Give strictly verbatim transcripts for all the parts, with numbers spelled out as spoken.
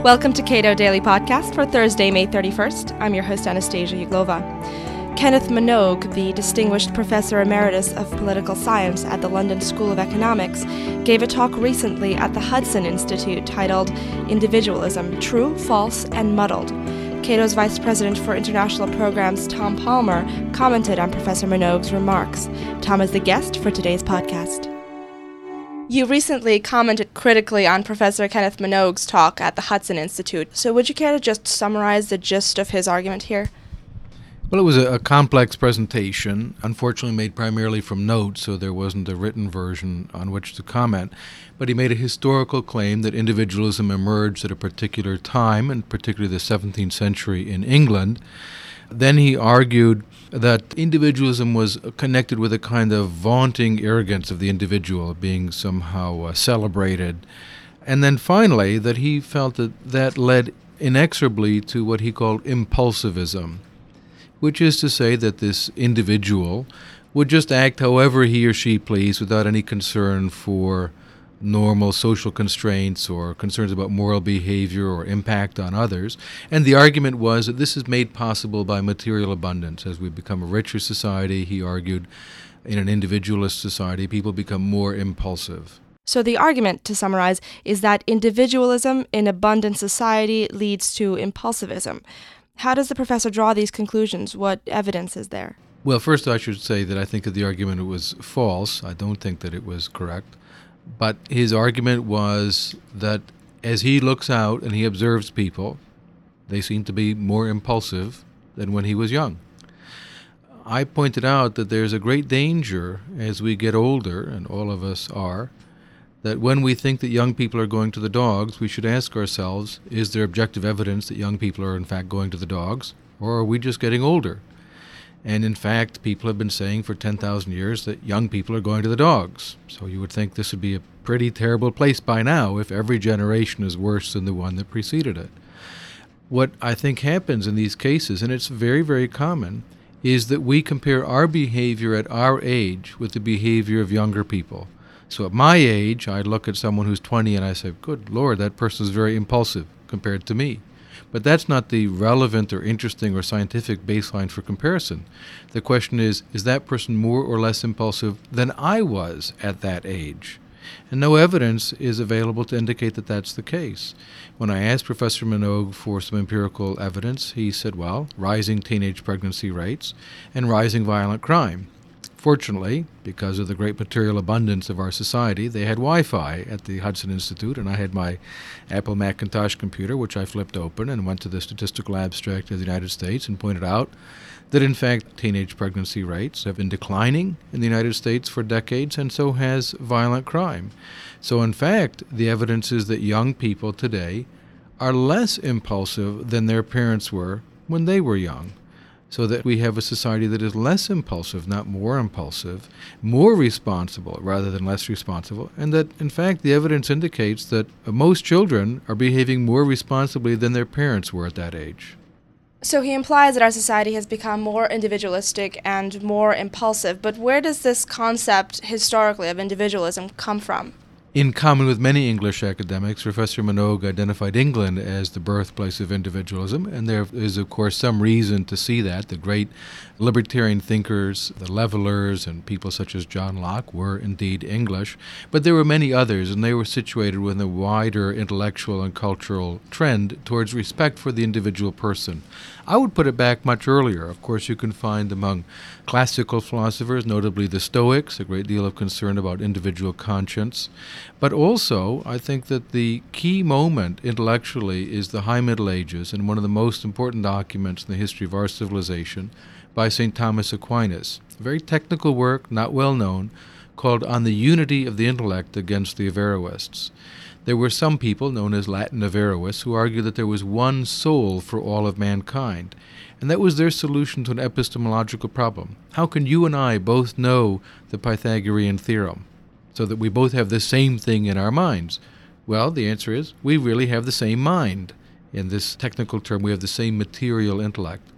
Welcome to Cato Daily Podcast for Thursday, May thirty-first. I'm your host, Anastasia Uglova. Kenneth Minogue, the Distinguished Professor Emeritus of Political Science at the London School of Economics, gave a talk recently at the Hudson Institute titled Individualism, True, False, and Muddled. Cato's Vice President for International Programs, Tom Palmer, commented on Professor Minogue's remarks. Tom is the guest for today's podcast. You recently commented critically on Professor Kenneth Minogue's talk at the Hudson Institute, so would you care to just summarize the gist of his argument here? Well, it was a, a complex presentation, unfortunately made primarily from notes, so there wasn't a written version on which to comment. But he made a historical claim that individualism emerged at a particular time, and particularly the seventeenth century in England. Then he argued that individualism was connected with a kind of vaunting arrogance of the individual being somehow uh, celebrated. And then finally, that he felt that that led inexorably to what he called impulsivism, which is to say that this individual would just act however he or she pleased without any concern for normal social constraints or concerns about moral behavior or impact on others. And the argument was that this is made possible by material abundance. As we become a richer society, he argued, in an individualist society, people become more impulsive. So the argument, to summarize, is that individualism in abundant society leads to impulsivism. How does the professor draw these conclusions? What evidence is there? Well, first I should say that I think that the argument was false. I don't think that it was correct. But his argument was that as he looks out and he observes people, they seem to be more impulsive than when he was young. I pointed out that there's a great danger as we get older, and all of us are, that when we think that young people are going to the dogs, we should ask ourselves, is there objective evidence that young people are in fact going to the dogs, or are we just getting older? And in fact, people have been saying for ten thousand years that young people are going to the dogs. So you would think this would be a pretty terrible place by now if every generation is worse than the one that preceded it. What I think happens in these cases, and it's very, very common, is that we compare our behavior at our age with the behavior of younger people. So at my age, I look at someone who's twenty and I say, good Lord, that person is very impulsive compared to me. But that's not the relevant or interesting or scientific baseline for comparison. The question is, is that person more or less impulsive than I was at that age? And no evidence is available to indicate that that's the case. When I asked Professor Minogue for some empirical evidence, he said, well, rising teenage pregnancy rates and rising violent crime. Fortunately, because of the great material abundance of our society, they had Wi-Fi at the Hudson Institute, and I had my Apple Macintosh computer, which I flipped open and went to the statistical abstract of the United States and pointed out that, in fact, teenage pregnancy rates have been declining in the United States for decades, and so has violent crime. So, in fact, the evidence is that young people today are less impulsive than their parents were when they were young. So that we have a society that is less impulsive, not more impulsive, more responsible rather than less responsible, and that, in fact, the evidence indicates that most children are behaving more responsibly than their parents were at that age. So he implies that our society has become more individualistic and more impulsive, but where does this concept historically of individualism come from? In common with many English academics, Professor Minogue identified England as the birthplace of individualism, and there is, of course, some reason to see that. The great libertarian thinkers, the Levelers, and people such as John Locke were indeed English, but there were many others, and they were situated within a wider intellectual and cultural trend towards respect for the individual person. I would put it back much earlier. Of course, you can find among classical philosophers, notably the Stoics, a great deal of concern about individual conscience. But also, I think that the key moment intellectually is the High Middle Ages and one of the most important documents in the history of our civilization by Saint Thomas Aquinas. A very technical work, not well known, called On the Unity of the Intellect Against the Averroists. There were some people, known as Latin Averroists, who argued that there was one soul for all of mankind. And that was their solution to an epistemological problem. How can you and I both know the Pythagorean theorem so that we both have the same thing in our minds? Well, the answer is we really have the same mind. In this technical term, we have the same material intellect.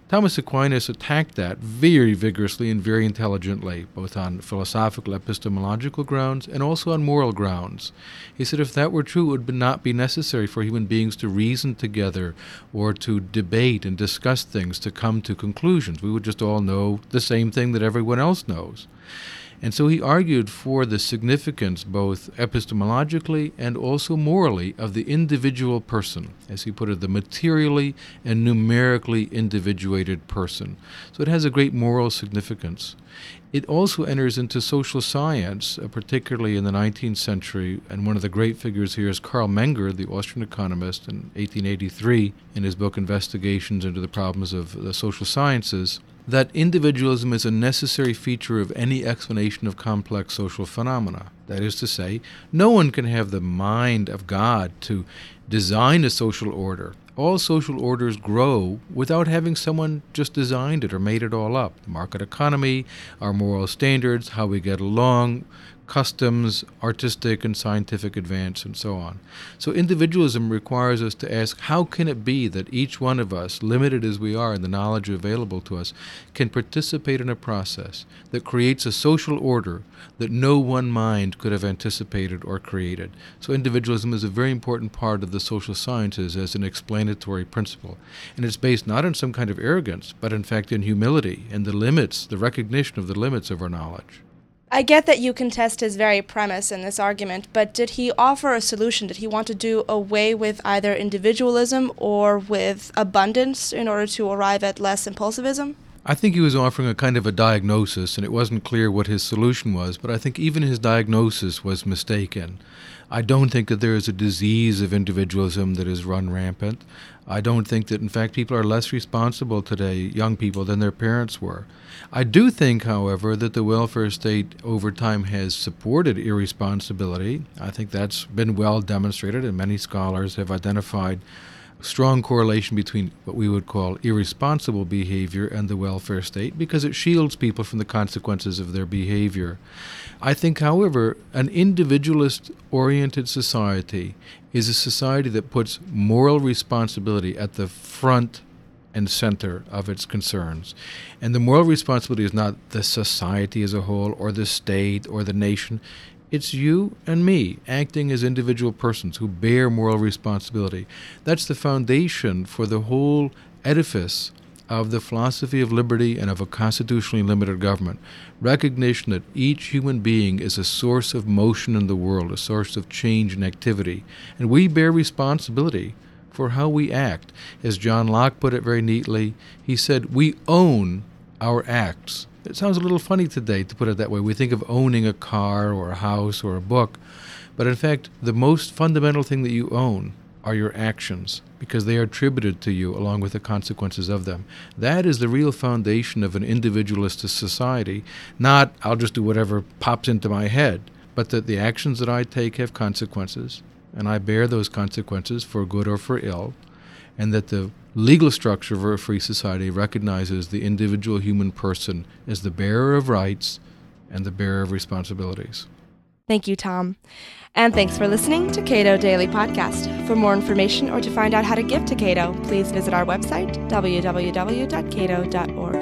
Thomas Aquinas attacked that very vigorously and very intelligently, both on philosophical, epistemological grounds and also on moral grounds. He said if that were true, it would not be necessary for human beings to reason together or to debate and discuss things to come to conclusions. We would just all know the same thing that everyone else knows. And so he argued for the significance, both epistemologically and also morally, of the individual person, as he put it, the materially and numerically individuated person. So it has a great moral significance. It also enters into social science, uh, particularly in the nineteenth century, and one of the great figures here is Carl Menger, the Austrian economist, in eighteen eighty-three, in his book Investigations into the Problems of the Social Sciences, that individualism is a necessary feature of any explanation of complex social phenomena. That is to say, no one can have the mind of God to design a social order. All social orders grow without having someone just designed it or made it all up. The market economy, our moral standards, how we get along, customs, artistic and scientific advance, and so on. So individualism requires us to ask, how can it be that each one of us, limited as we are in the knowledge available to us, can participate in a process that creates a social order that no one mind could have anticipated or created? So individualism is a very important part of the social sciences as an explanatory principle. And it's based not on some kind of arrogance, but in fact in humility and the limits, the recognition of the limits of our knowledge. I get that you contest his very premise in this argument, but did he offer a solution? Did he want to do away with either individualism or with abundance in order to arrive at less impulsivism? I think he was offering a kind of a diagnosis, and it wasn't clear what his solution was, but I think even his diagnosis was mistaken. I don't think that there is a disease of individualism that is run rampant. I don't think that, in fact, people are less responsible today, young people, than their parents were. I do think, however, that the welfare state over time has supported irresponsibility. I think that's been well demonstrated, and many scholars have identified strong correlation between what we would call irresponsible behavior and the welfare state, because it shields people from the consequences of their behavior. I think, however, an individualist-oriented society is a society that puts moral responsibility at the front and center of its concerns. And the moral responsibility is not the society as a whole or the state or the nation. It's you and me acting as individual persons who bear moral responsibility. That's the foundation for the whole edifice of the philosophy of liberty and of a constitutionally limited government. Recognition that each human being is a source of motion in the world, a source of change and activity. And we bear responsibility for how we act. As John Locke put it very neatly, he said, we own our acts. It sounds a little funny today to put it that way. We think of owning a car or a house or a book, but in fact, the most fundamental thing that you own are your actions, because they are attributed to you along with the consequences of them. That is the real foundation of an individualistic society, not I'll just do whatever pops into my head, but that the actions that I take have consequences, and I bear those consequences for good or for ill, and that the legal structure of a free society recognizes the individual human person as the bearer of rights and the bearer of responsibilities. Thank you, Tom. And thanks for listening to Cato Daily Podcast. For more information or to find out how to give to Cato, please visit our website, w w w dot cato dot org.